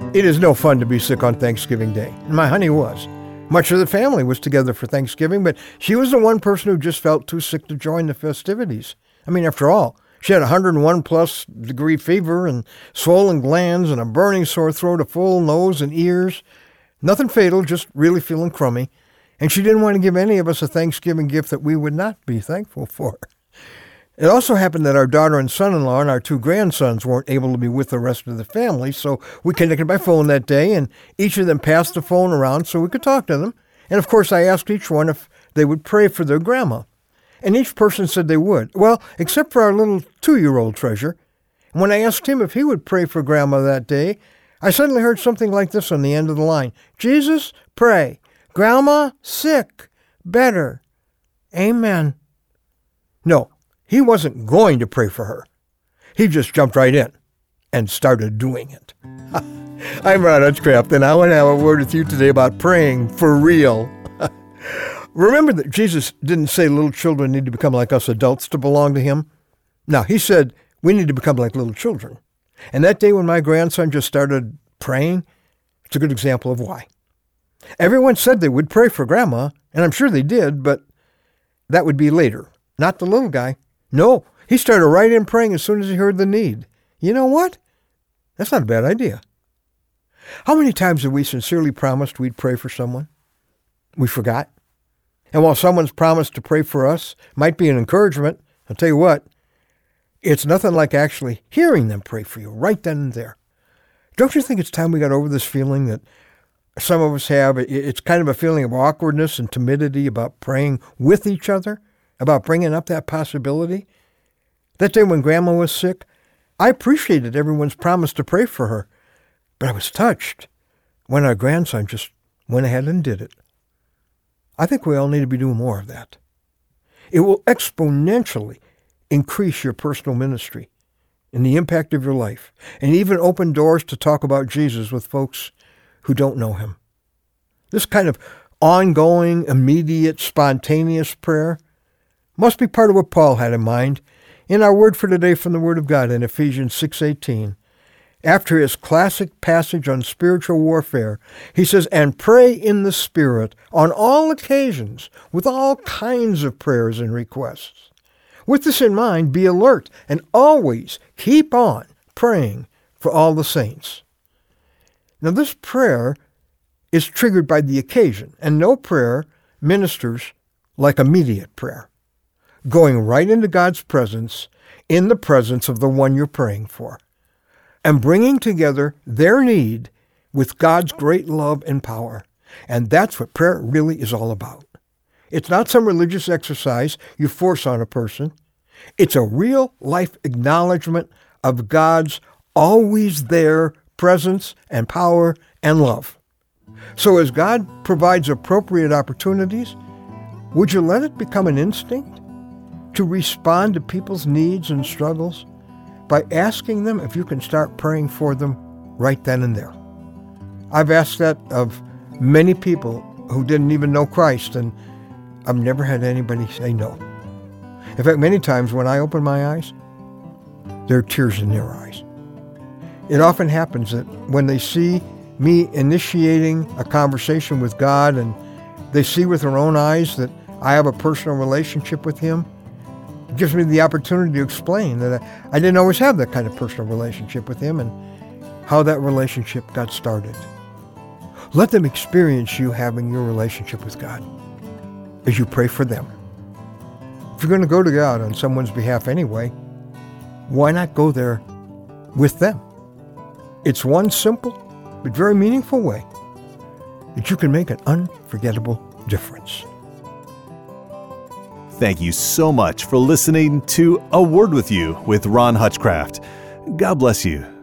It is no fun to be sick on Thanksgiving Day. My honey was. Much of the family was together for Thanksgiving, but she was the one person who just felt too sick to join the festivities. I mean, after all, she had 101-plus degree fever and swollen glands and a burning sore throat, a full nose and ears. Nothing fatal, just really feeling crummy. And she didn't want to give any of us a Thanksgiving gift that we would not be thankful for. It also happened that our daughter and son-in-law and our 2 grandsons weren't able to be with the rest of the family, so we connected by phone that day, and each of them passed the phone around so we could talk to them. And of course, I asked each one if they would pray for their grandma. And each person said they would. Well, except for our little 2-year-old treasure. And when I asked him if he would pray for Grandma that day, I suddenly heard something like this on the end of the line. Jesus, pray. Grandma, sick. Better. Amen. No, he wasn't going to pray for her. He just jumped right in and started doing it. I'm Ron Hutchcraft, and I want to have a word with you today about praying for real. Remember that Jesus didn't say little children need to become like us adults to belong to him. No, he said we need to become like little children. And that day when my grandson just started praying, it's a good example of why. Everyone said they would pray for Grandma, and I'm sure they did, but that would be later, not the little guy. No, he started right in praying as soon as he heard the need. You know what? That's not a bad idea. How many times have we sincerely promised we'd pray for someone? We forgot. And while someone's promise to pray for us might be an encouragement, I'll tell you what, it's nothing like actually hearing them pray for you right then and there. Don't you think it's time we got over this feeling that some of us have? It's kind of a feeling of awkwardness and timidity about praying with each other, about bringing up that possibility. That day when Grandma was sick, I appreciated everyone's promise to pray for her, but I was touched when our grandson just went ahead and did it. I think we all need to be doing more of that. It will exponentially increase your personal ministry and the impact of your life, and even open doors to talk about Jesus with folks who don't know him. This kind of ongoing, immediate, spontaneous prayer must be part of what Paul had in mind in our word for today from the Word of God in Ephesians 6:18. After his classic passage on spiritual warfare, he says, "And pray in the Spirit on all occasions with all kinds of prayers and requests. With this in mind, be alert and always keep on praying for all the saints." Now, this prayer is triggered by the occasion, and no prayer ministers like immediate prayer, going right into God's presence in the presence of the one you're praying for, and bringing together their need with God's great love and power. And that's what prayer really is all about. It's not some religious exercise you force on a person. It's a real-life acknowledgement of God's always there presence and power and love. So as God provides appropriate opportunities, would you let it become an instinct to respond to people's needs and struggles by asking them if you can start praying for them right then and there? I've asked that of many people who didn't even know Christ, and I've never had anybody say no. In fact, many times when I open my eyes, there are tears in their eyes. It often happens that when they see me initiating a conversation with God and they see with their own eyes that I have a personal relationship with him, it gives me the opportunity to explain that I didn't always have that kind of personal relationship with him and how that relationship got started. Let them experience you having your relationship with God as you pray for them. If you're going to go to God on someone's behalf anyway, why not go there with them? It's one simple but very meaningful way that you can make an unforgettable difference. Thank you so much for listening to A Word With You with Ron Hutchcraft. God bless you.